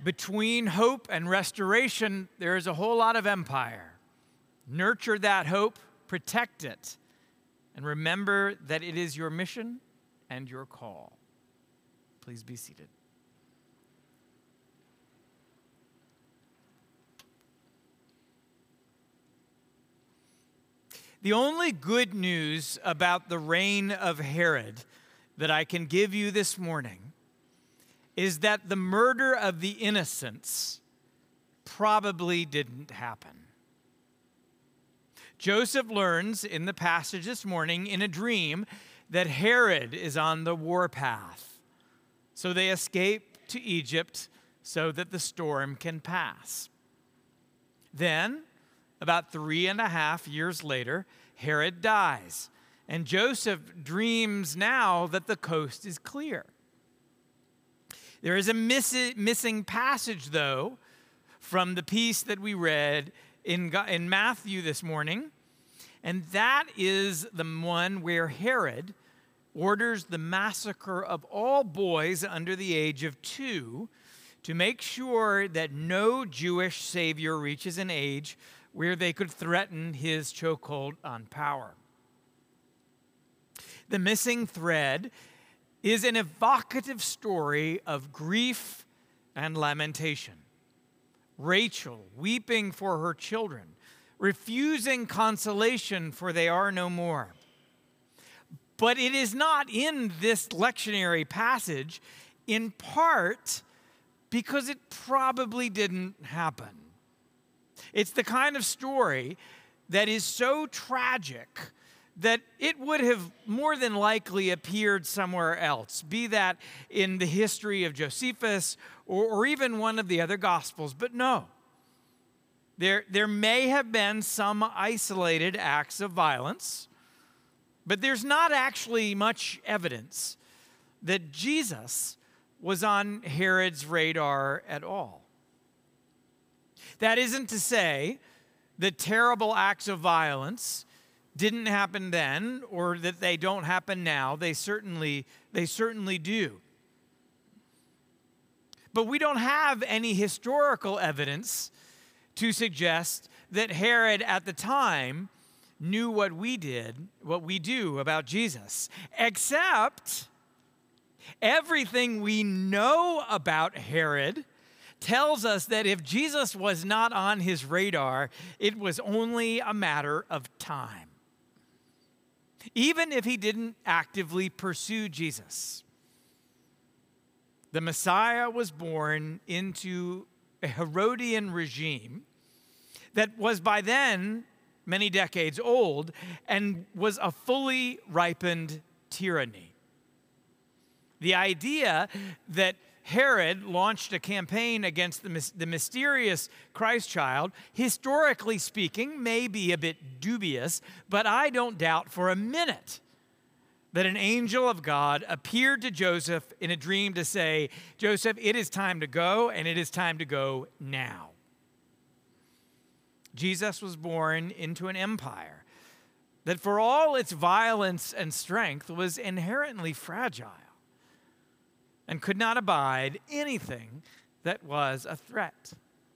between hope and restoration, there is a whole lot of empire. Nurture that hope, protect it, and remember that it is your mission and your call. Please be seated. The only good news about the reign of Herod that I can give you this morning is that the murder of the innocents probably didn't happen. Joseph learns in the passage this morning in a dream that Herod is on the warpath. So they escape to Egypt so that the storm can pass. Then, about 3.5 years later, Herod dies, and Joseph dreams now that the coast is clear. There is a missing passage, though, from the piece that we read in Matthew this morning, and that is the one where Herod orders the massacre of all boys under the age of 2 to make sure that no Jewish savior reaches an age where they could threaten his chokehold on power. The missing thread is an evocative story of grief and lamentation. Rachel weeping for her children, refusing consolation for they are no more. But it is not in this lectionary passage, in part because it probably didn't happen. It's the kind of story that is so tragic that it would have more than likely appeared somewhere else, be that in the history of Josephus or even one of the other Gospels. But no, there may have been some isolated acts of violence, but there's not actually much evidence that Jesus was on Herod's radar at all. That isn't to say that terrible acts of violence didn't happen then or that they don't happen now. They certainly do. But we don't have any historical evidence to suggest that Herod at the time knew what we do about Jesus, except everything we know about Herod tells us that if Jesus was not on his radar, it was only a matter of time. Even if he didn't actively pursue Jesus. The Messiah was born into a Herodian regime that was by then many decades old and was a fully ripened tyranny. The idea that Herod launched a campaign against the mysterious Christ child, historically speaking, may be a bit dubious, but I don't doubt for a minute that an angel of God appeared to Joseph in a dream to say, Joseph, it is time to go, and it is time to go now. Jesus was born into an empire that for all its violence and strength was inherently fragile and could not abide anything that was a threat.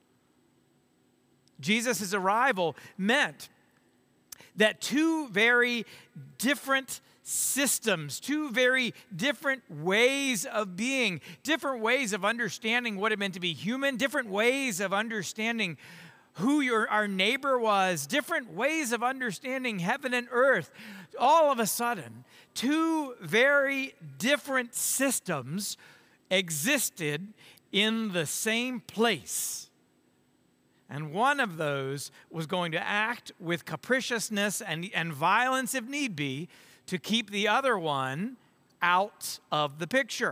Jesus' arrival meant that two very different systems, two very different ways of being, different ways of understanding what it meant to be human, different ways of understanding who our neighbor was, different ways of understanding heaven and earth. All of a sudden, two very different systems existed in the same place. And one of those was going to act with capriciousness and violence if need be to keep the other one out of the picture.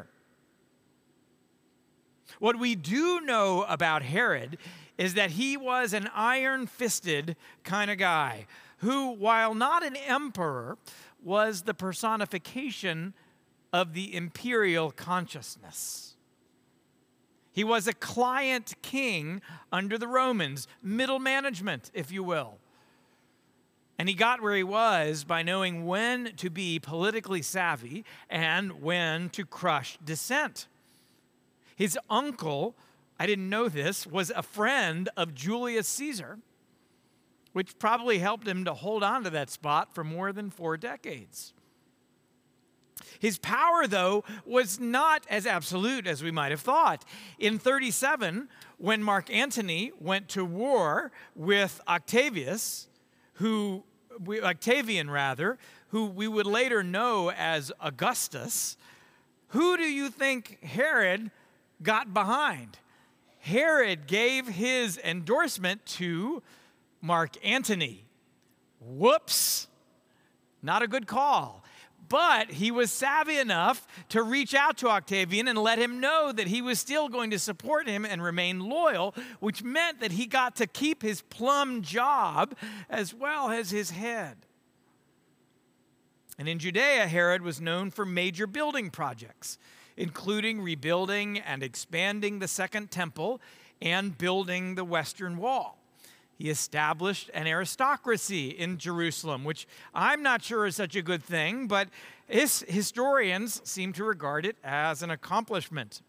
What we do know about Herod is that he was an iron-fisted kind of guy who, while not an emperor, was the personification of the imperial consciousness. He was a client king under the Romans, middle management, if you will. And he got where he was by knowing when to be politically savvy and when to crush dissent. His uncle I didn't know this, was a friend of Julius Caesar, which probably helped him to hold on to that spot for more than 4 decades. His power, though, was not as absolute as we might have thought. In 37, when Mark Antony went to war with Octavian, who we would later know as Augustus, who do you think Herod got behind? Herod gave his endorsement to Mark Antony. Whoops, not a good call. But he was savvy enough to reach out to Octavian and let him know that he was still going to support him and remain loyal, which meant that he got to keep his plum job as well as his head. And in Judea, Herod was known for major building projects, including rebuilding and expanding the Second Temple and building the Western Wall. He established an aristocracy in Jerusalem, which I'm not sure is such a good thing, but historians seem to regard it as an accomplishment.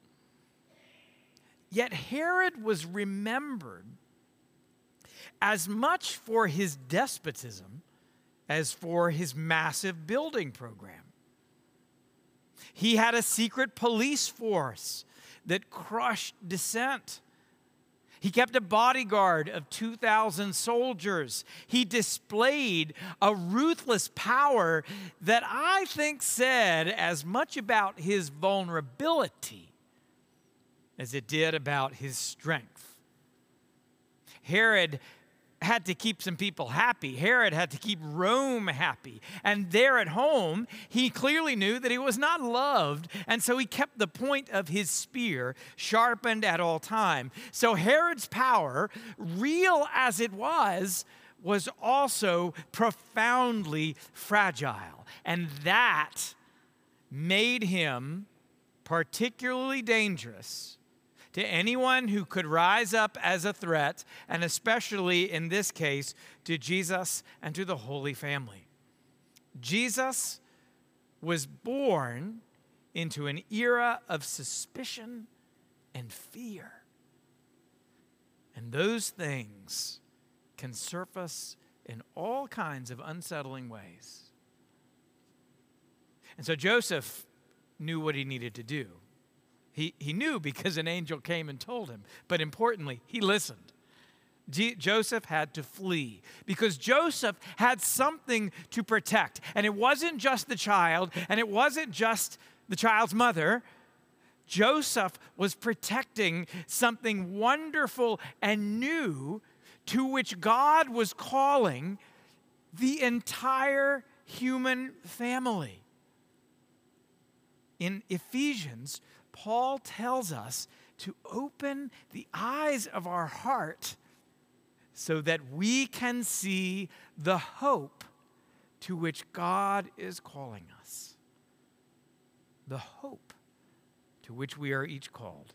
Yet Herod was remembered as much for his despotism as for his massive building program. He had a secret police force that crushed dissent. He kept a bodyguard of 2,000 soldiers. He displayed a ruthless power that I think said as much about his vulnerability as it did about his strength. Herod had to keep some people happy. Herod had to keep Rome happy. And there at home, he clearly knew that he was not loved, and so he kept the point of his spear sharpened at all time. So Herod's power, real as it was also profoundly fragile. And that made him particularly dangerous to anyone who could rise up as a threat, and especially in this case, to Jesus and to the Holy Family. Jesus was born into an era of suspicion and fear. And those things can surface in all kinds of unsettling ways. And so Joseph knew what he needed to do. He knew because an angel came and told him. But importantly, he listened. Joseph had to flee because Joseph had something to protect. And it wasn't just the child, and it wasn't just the child's mother. Joseph was protecting something wonderful and new to which God was calling the entire human family. In Ephesians, Paul tells us to open the eyes of our heart so that we can see the hope to which God is calling us. The hope to which we are each called.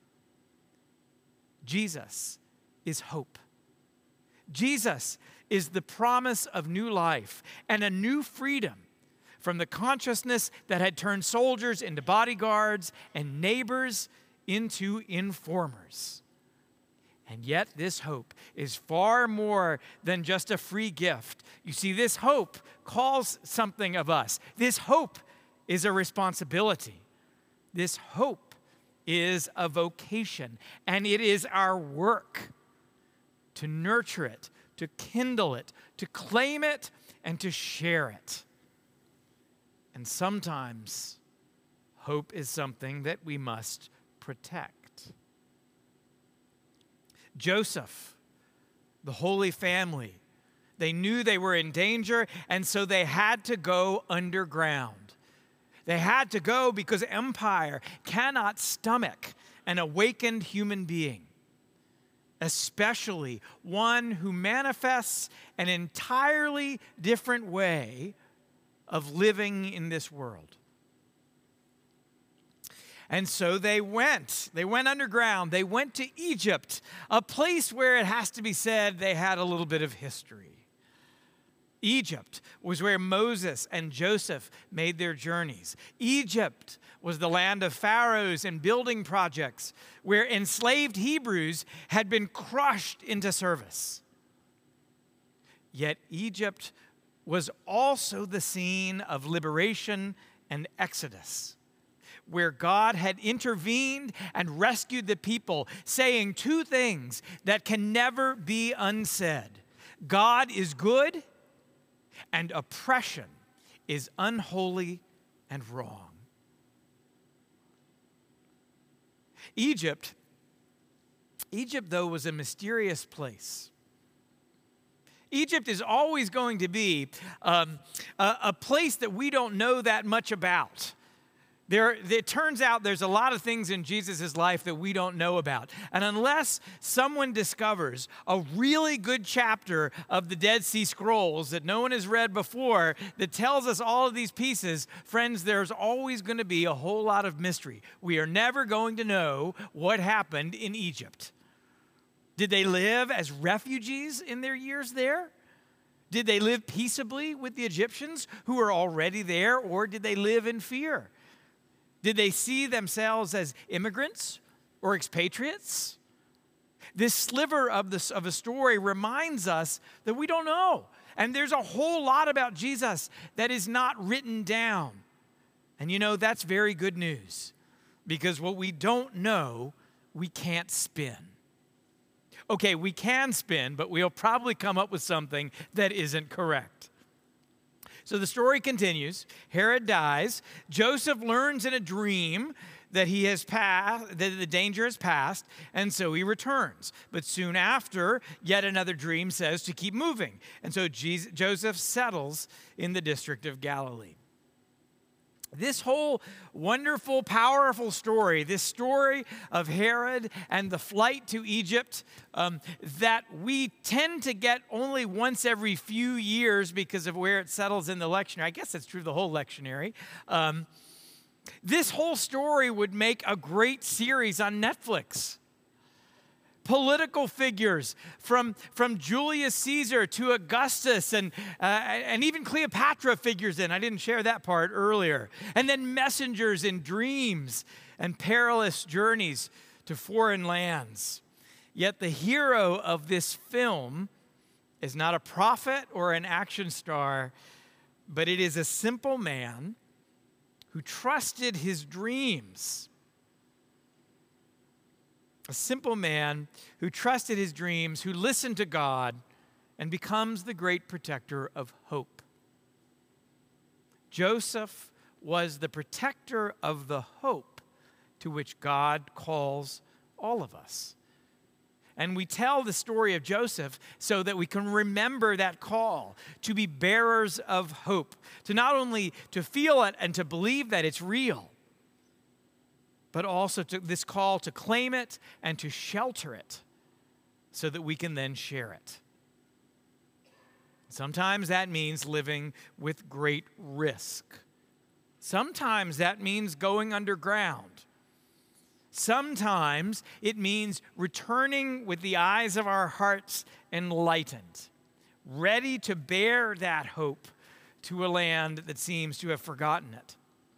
Jesus is hope. Jesus is the promise of new life and a new freedom from the consciousness that had turned soldiers into bodyguards and neighbors into informers. And yet this hope is far more than just a free gift. You see, this hope calls something of us. This hope is a responsibility. This hope is a vocation, and it is our work to nurture it, to kindle it, to claim it, and to share it. And sometimes hope is something that we must protect. Joseph, the Holy Family, they knew they were in danger, and so they had to go underground. They had to go because empire cannot stomach an awakened human being, especially one who manifests an entirely different way of living in this world. And so they went underground. They went to Egypt, a place where it has to be said they had a little bit of history. Egypt was where Moses and Joseph made their journeys. Egypt was the land of pharaohs and building projects where enslaved Hebrews had been crushed into service. Yet Egypt was also the scene of liberation and exodus, where God had intervened and rescued the people, saying two things that can never be unsaid. God is good, and oppression is unholy and wrong. Egypt, though, was a mysterious place. Egypt is always going to be a place that we don't know that much about. It turns out there's a lot of things in Jesus' life that we don't know about. And unless someone discovers a really good chapter of the Dead Sea Scrolls that no one has read before that tells us all of these pieces, friends, there's always going to be a whole lot of mystery. We are never going to know what happened in Egypt. Did they live as refugees in their years there? Did they live peaceably with the Egyptians who were already there, or did they live in fear? Did they see themselves as immigrants or expatriates? This sliver of a story reminds us that we don't know. And there's a whole lot about Jesus that is not written down. And you know, that's very good news, because what we don't know, we can't spin. Okay, we can spin, but we'll probably come up with something that isn't correct. So the story continues. Herod dies. Joseph learns in a dream that he has passed, that the danger has passed, and so he returns. But soon after, yet another dream says to keep moving. And so Joseph settles in the district of Galilee. This whole wonderful, powerful story, this story of Herod and the flight to Egypt that we tend to get only once every few years because of where it settles in the lectionary. I guess that's true of the whole lectionary. This whole story would make a great series on Netflix. Political figures from Julius Caesar to Augustus and even Cleopatra figures in. I didn't share that part earlier. And then messengers in dreams and perilous journeys to foreign lands. Yet the hero of this film is not a prophet or an action star, but it is a simple man who trusted his dreams. A simple man who trusted his dreams, who listened to God, and becomes the great protector of hope. Joseph was the protector of the hope to which God calls all of us. And we tell the story of Joseph so that we can remember that call to be bearers of hope, to not only to feel it and to believe that it's real, but also to this call to claim it and to shelter it so that we can then share it. Sometimes that means living with great risk. Sometimes that means going underground. Sometimes it means returning with the eyes of our hearts enlightened, ready to bear that hope to a land that seems to have forgotten it.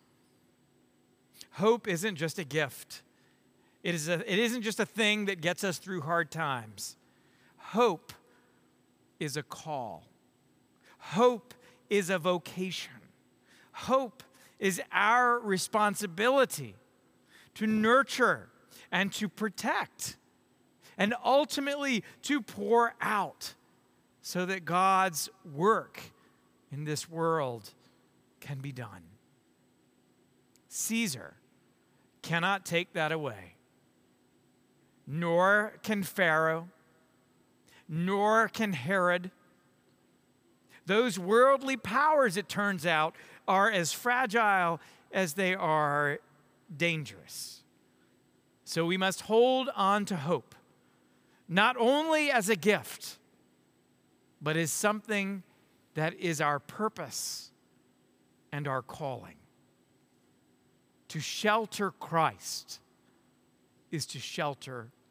Hope isn't just a gift. It isn't just a thing that gets us through hard times. Hope is a call. Hope is a vocation. Hope is our responsibility to nurture and to protect and ultimately to pour out so that God's work in this world can be done. Caesar cannot take that away, nor can Pharaoh, nor can Herod. Those worldly powers, it turns out, are as fragile as they are dangerous. So we must hold on to hope, not only as a gift, but as something that is our purpose and our calling. To shelter Christ is to shelter